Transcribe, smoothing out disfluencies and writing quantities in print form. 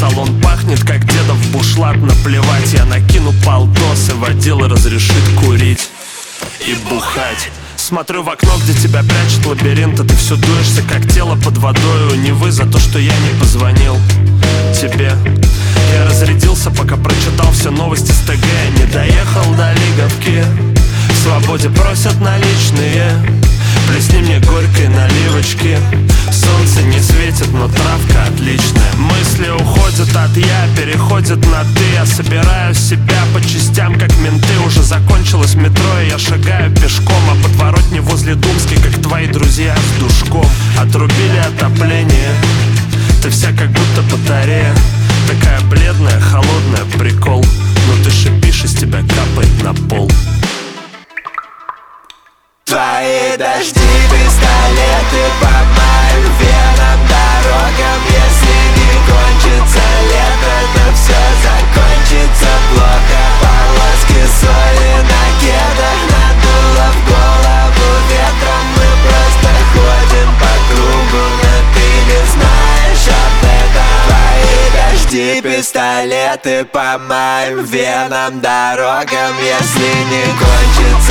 салон пахнет, как дедов бушлат. Наплевать, я накину полтос, и водила разрешит курить и бухать. Смотрю в окно, где тебя прячет лабиринт, а ты все дуешься, как тело под водой у Невы. За то, что я не позвонил тебе. Я разрядился, пока прочитал все новости с ТГ. Не доехал до Лиговки, в свободе просят наличные. Плесни мне горькой наливочки. Солнце не светит, но травка отличная. Мысли уходят от я, переходят на ты. Я собираю себя по частям, как менты. Уже закончилось метро, и я шагаю пешком. А подворотни возле Думской, как твои друзья с душком. Отрубили отопление, ты вся как будто батарея. Такая бледная, холодная, прикол. Но ты шипишь, из тебя капает на пол. Твои дожди, пистолеты по моим венам, дорогам. Если не кончится лето, то все закончится плохо. Полоски соли на кедах надуло в голову ветром. Мы просто ходим по кругу, но ты не знаешь об этом. Твои дожди, пистолеты по моим венам, дорогам. Если не кончится